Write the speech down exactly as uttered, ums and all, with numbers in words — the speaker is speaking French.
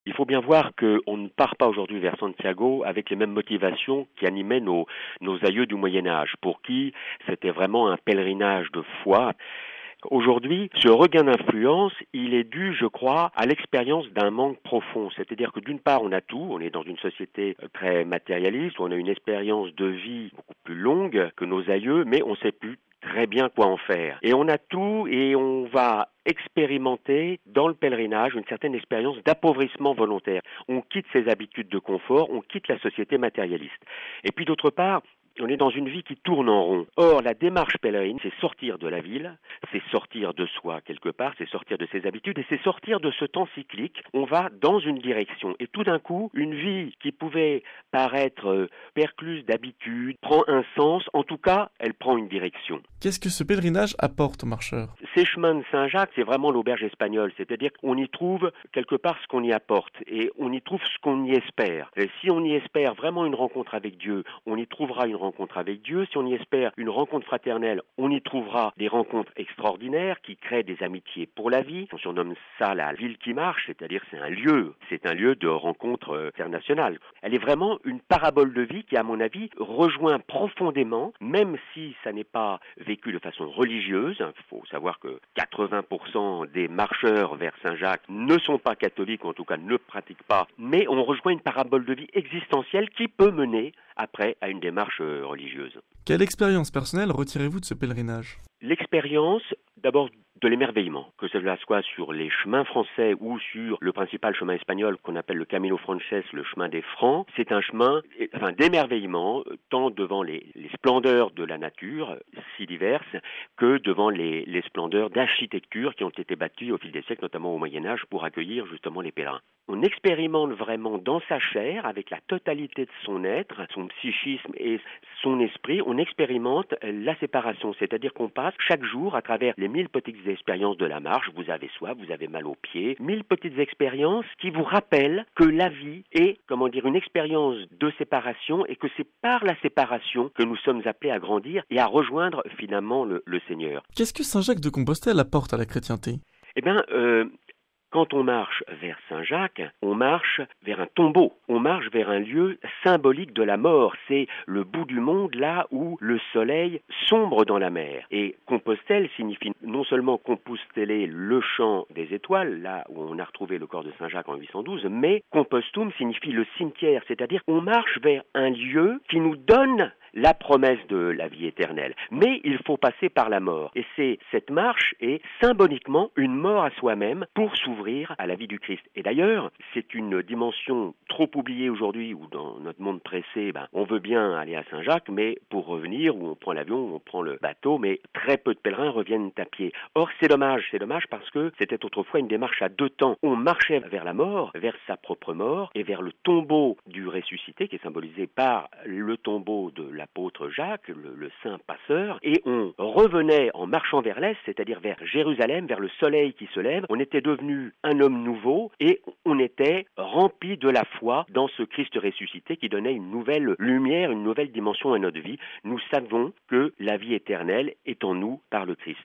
Il faut bien voir qu'on ne part pas aujourd'hui vers Santiago avec les mêmes motivations qui animaient nos, nos aïeux du Moyen-Âge, pour qui c'était vraiment un pèlerinage de foi. Aujourd'hui, ce regain d'influence, il est dû, je crois, à l'expérience d'un manque profond. C'est-à-dire que d'une part, on a tout, on est dans une société très matérialiste, où on a une expérience de vie beaucoup plus longue que nos aïeux, mais on ne sait plus très bien quoi en faire. Et on a tout et on va expérimenter dans le pèlerinage une certaine expérience d'appauvrissement volontaire. On quitte ses habitudes de confort, on quitte la société matérialiste. Et puis d'autre part, on est dans une vie qui tourne en rond. Or, la démarche pèlerine, c'est sortir de la ville, c'est sortir de soi quelque part, c'est sortir de ses habitudes et c'est sortir de ce temps cyclique. On va dans une direction et tout d'un coup, une vie qui pouvait paraître euh, percluse d'habitudes prend un sens, en tout cas, elle prend une direction. Qu'est-ce que ce pèlerinage apporte aux marcheurs? Ces chemins de Saint-Jacques, c'est vraiment l'auberge espagnole, c'est-à-dire qu'on y trouve quelque part ce qu'on y apporte et on y trouve ce qu'on y espère. Et si on y espère vraiment une rencontre avec Dieu, on y trouvera une rencontre avec Dieu. Si on y espère une rencontre fraternelle, on y trouvera des rencontres extraordinaires qui créent des amitiés pour la vie. On surnomme ça la ville qui marche, c'est-à-dire c'est un lieu, c'est un lieu de rencontre internationale. Elle est vraiment une parabole de vie qui, à mon avis, rejoint profondément, même si ça n'est pas vécu de façon religieuse. Il faut savoir que quatre-vingts pour cent des marcheurs vers Saint-Jacques ne sont pas catholiques, ou en tout cas ne pratiquent pas, mais on rejoint une parabole de vie existentielle qui peut mener après à une démarche religieuse. Quelle expérience personnelle retirez-vous de ce pèlerinage? L'expérience, d'abord, de l'émerveillement, que cela soit sur les chemins français ou sur le principal chemin espagnol qu'on appelle le Camino Frances, le chemin des Francs. C'est un chemin enfin, d'émerveillement, tant devant les, les splendeurs de la nature, si diverses, que devant les, les splendeurs d'architecture qui ont été bâties au fil des siècles, notamment au Moyen-Âge, pour accueillir justement les pèlerins. On expérimente vraiment dans sa chair, avec la totalité de son être, son psychisme et son esprit, on expérimente la séparation, c'est-à-dire qu'on passe chaque jour à travers les mille petites expériences de la marche, vous avez soif, vous avez mal aux pieds, mille petites expériences qui vous rappellent que la vie est, comment dire, une expérience de séparation et que c'est par la séparation que nous sommes appelés à grandir et à rejoindre finalement le, le Seigneur. Qu'est-ce que Saint Jacques de Compostelle apporte à la chrétienté? Eh bien, euh, quand on marche vers Saint-Jacques, on marche vers un tombeau, on marche vers un lieu symbolique de la mort. C'est le bout du monde, là où le soleil sombre dans la mer. Et Compostelle signifie non seulement composteller le champ des étoiles, là où on a retrouvé le corps de Saint-Jacques en huit cent douze, mais compostum signifie le cimetière, c'est-à-dire qu'on marche vers un lieu qui nous donne la promesse de la vie éternelle. Mais il faut passer par la mort. Et c'est cette marche est symboliquement une mort à soi-même pour s'ouvrir à la vie du Christ. Et d'ailleurs, c'est une dimension trop oubliée aujourd'hui où dans notre monde pressé, ben, on veut bien aller à Saint-Jacques, mais pour revenir, où on prend l'avion, où on prend le bateau, mais très peu de pèlerins reviennent à pied. Or, c'est dommage, c'est dommage parce que c'était autrefois une démarche à deux temps. On marchait vers la mort, vers sa propre mort, et vers le tombeau du ressuscité, qui est symbolisé par le tombeau de l'apôtre Jacques, le, le saint passeur, et on revenait en marchant vers l'est, c'est-à-dire vers Jérusalem, vers le soleil qui se lève. On était devenu un homme nouveau et on était rempli de la foi dans ce Christ ressuscité qui donnait une nouvelle lumière, une nouvelle dimension à notre vie. Nous savons que la vie éternelle est en nous par le Christ.